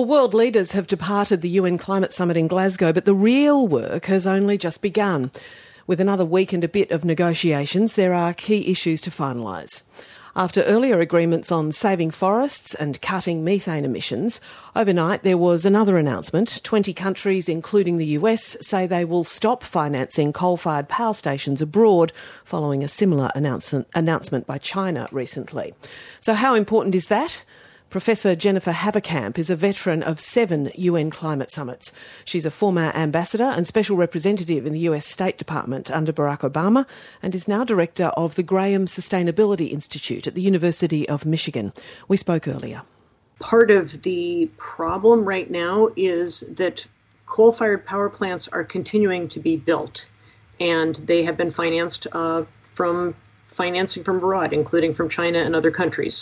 Well, world leaders have departed the UN Climate Summit in Glasgow, but the real work has only just begun. With another week and a bit of negotiations, there are key issues to finalise. After earlier agreements on saving forests and cutting methane emissions, overnight there was another announcement. 20 countries, including the US, say they will stop financing coal-fired power stations abroad, following a similar announcement by China recently. So how important is that? Professor Jennifer Haverkamp is a veteran of 7 UN climate summits. She's a former ambassador and special representative in the US State Department under Barack Obama and is now director of the Graham Sustainability Institute at the University of Michigan. We spoke earlier. Part of the problem right now is that coal-fired power plants are continuing to be built, and they have been financed from financing from abroad, including from China and other countries.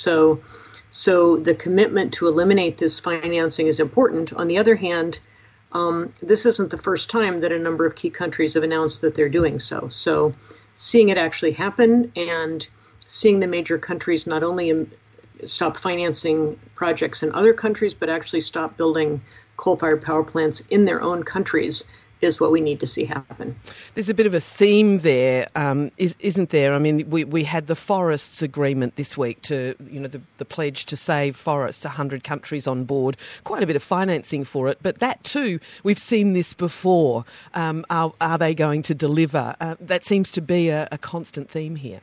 So the commitment to eliminate this financing is important. On the other hand, this isn't the first time that a number of key countries have announced that they're doing so. So seeing it actually happen and seeing the major countries not only stop financing projects in other countries, but actually stop building coal-fired power plants in their own countries is what we need to see happen. There's a bit of a theme there, isn't there? I mean, we had the forests agreement this week to, the pledge to save forests, 100 countries on board, quite a bit of financing for it. But that too, we've seen this before. Are they going to deliver? That seems to be a constant theme here.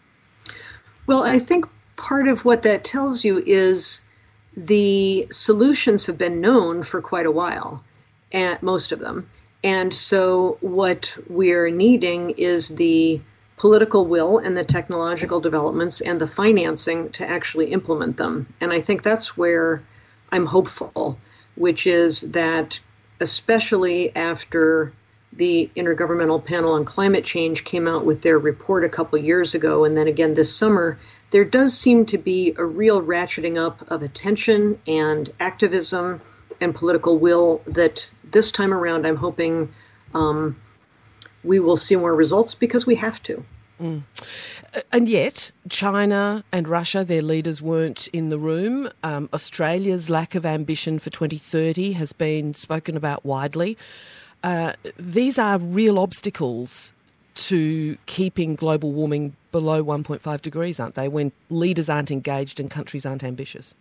Well, I think part of what that tells you is the solutions have been known for quite a while, and most of them. And so what we're needing is the political will and the technological developments and the financing to actually implement them. And I think that's where I'm hopeful, which is that especially after the Intergovernmental Panel on Climate Change came out with their report a couple of years ago, and then again this summer, there does seem to be a real ratcheting up of attention and activism and political will that this time around I'm hoping we will see more results because we have to. Mm. And yet, China and Russia, their leaders weren't in the room. Australia's lack of ambition for 2030 has been spoken about widely. These are real obstacles to keeping global warming below 1.5 degrees, aren't they, when leaders aren't engaged and countries aren't ambitious?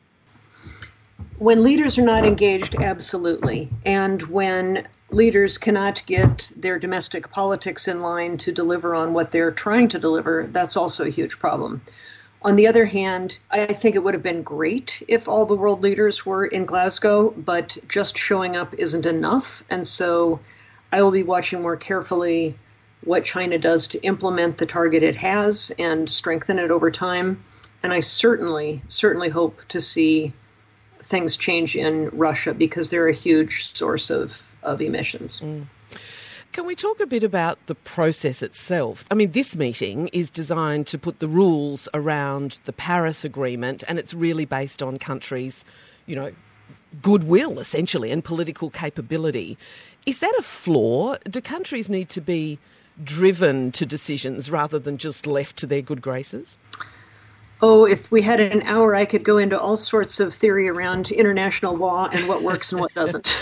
When leaders are not engaged, absolutely. And when leaders cannot get their domestic politics in line to deliver on what they're trying to deliver, that's also a huge problem. On the other hand, I think it would have been great if all the world leaders were in Glasgow, but just showing up isn't enough. And so I will be watching more carefully what China does to implement the target it has and strengthen it over time. And I certainly hope to see things change in Russia because they're a huge source of emissions. Mm. Can we talk a bit about the process itself? I mean, this meeting is designed to put the rules around the Paris Agreement, and it's really based on countries, goodwill, essentially, and political capability. Is that a flaw? Do countries need to be driven to decisions rather than just left to their good graces? Oh, if we had an hour, I could go into all sorts of theory around international law and what works and what doesn't.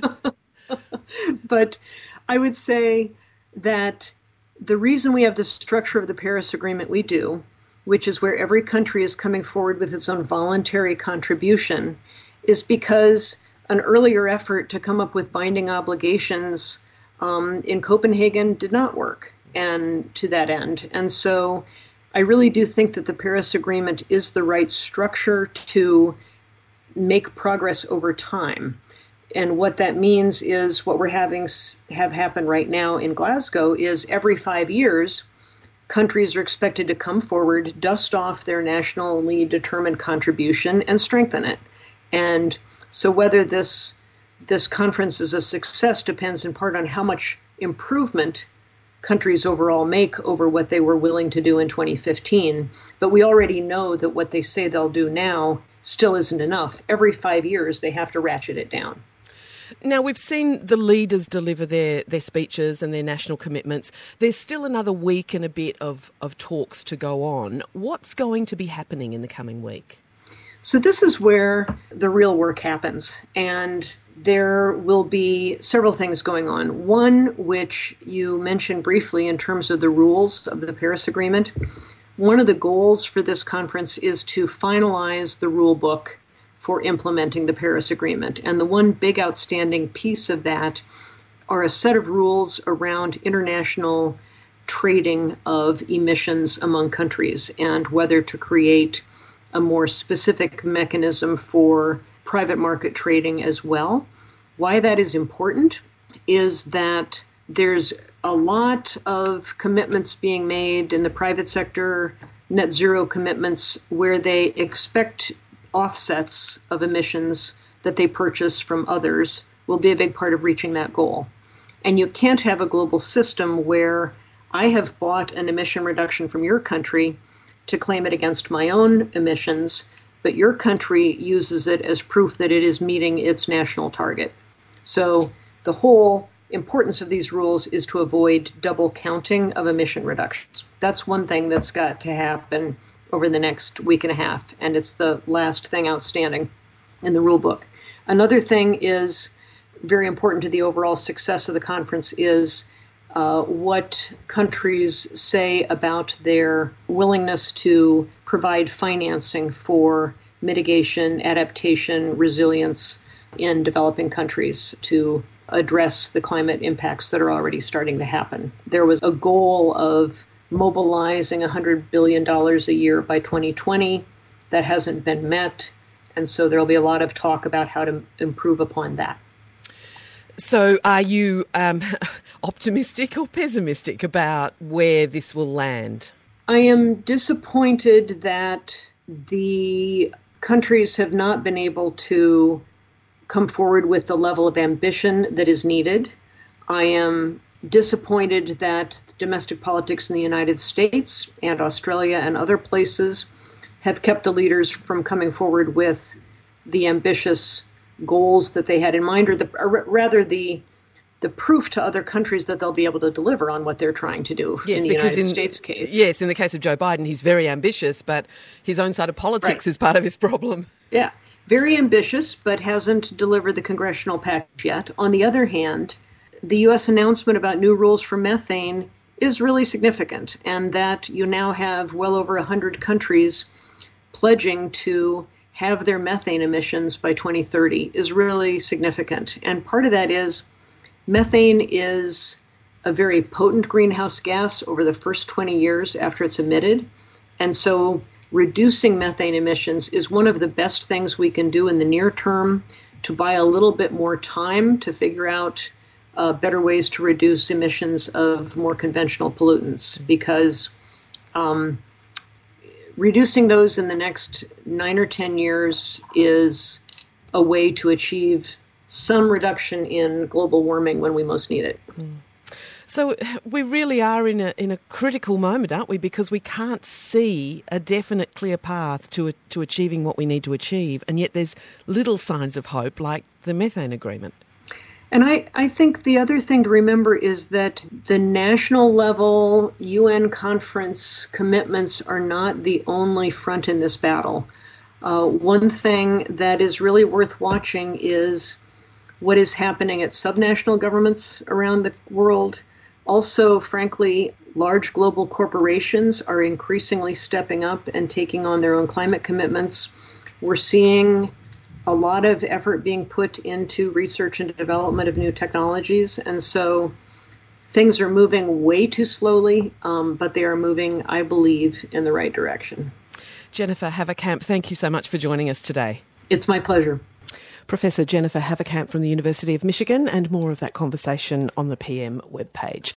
But I would say that the reason we have the structure of the Paris Agreement we do, which is where every country is coming forward with its own voluntary contribution, is because an earlier effort to come up with binding obligations in Copenhagen did not work, and to that end. And so I really do think that the Paris Agreement is the right structure to make progress over time. And what that means is what we're have happen right now in Glasgow is every 5 years, countries are expected to come forward, dust off their nationally determined contribution, and strengthen it. And so whether this conference is a success depends in part on how much improvement countries overall make over what they were willing to do in 2015. But we already know that what they say they'll do now still isn't enough. Every 5 years, they have to ratchet it down. Now, we've seen the leaders deliver their speeches and their national commitments. There's still another week and a bit of talks to go on. What's going to be happening in the coming week? So this is where the real work happens, and there will be several things going on. One, which you mentioned briefly in terms of the rules of the Paris Agreement. One of the goals for this conference is to finalize the rule book for implementing the Paris Agreement. And the one big outstanding piece of that are a set of rules around international trading of emissions among countries and whether to create a more specific mechanism for private market trading as well. Why that is important is that there's a lot of commitments being made in the private sector, net zero commitments, where they expect offsets of emissions that they purchase from others will be a big part of reaching that goal. And you can't have a global system where I have bought an emission reduction from your country to claim it against my own emissions, but your country uses it as proof that it is meeting its national target. So the whole importance of these rules is to avoid double counting of emission reductions. That's one thing that's got to happen over the next week and a half, and it's the last thing outstanding in the rule book. Another thing is very important to the overall success of the conference is what countries say about their willingness to provide financing for mitigation, adaptation, resilience in developing countries to address the climate impacts that are already starting to happen. There was a goal of mobilizing $100 billion a year by 2020. That hasn't been met, and so there will be a lot of talk about how to improve upon that. So are you optimistic or pessimistic about where this will land? I am disappointed that the countries have not been able to come forward with the level of ambition that is needed. I am disappointed that domestic politics in the United States and Australia and other places have kept the leaders from coming forward with the ambitious goals that they had in mind, or rather the proof to other countries that they'll be able to deliver on what they're trying to do. Yes, in the United States case. Yes, in the case of Joe Biden, he's very ambitious, but his own side of politics is part of his problem. Yeah, very ambitious, but hasn't delivered the congressional package yet. On the other hand, the U.S. announcement about new rules for methane is really significant, and that you now have well over 100 countries pledging to have their methane emissions by 2030 is really significant. And part of that is methane is a very potent greenhouse gas over the first 20 years after it's emitted. And so reducing methane emissions is one of the best things we can do in the near term to buy a little bit more time to figure out better ways to reduce emissions of more conventional pollutants, because reducing those in the next 9 or 10 years is a way to achieve some reduction in global warming when we most need it. So we really are in a critical moment, aren't we? Because we can't see a definite clear path to achieving what we need to achieve, and yet there's little signs of hope, like the methane agreement. And I think the other thing to remember is that the national level UN conference commitments are not the only front in this battle. One thing that is really worth watching is what is happening at subnational governments around the world. Also, frankly, large global corporations are increasingly stepping up and taking on their own climate commitments. We're seeing a lot of effort being put into research and development of new technologies. And so things are moving way too slowly, but they are moving, I believe, in the right direction. Jennifer Haverkamp, thank you so much for joining us today. It's my pleasure. Professor Jennifer Haverkamp from the University of Michigan, and more of that conversation on the PM webpage.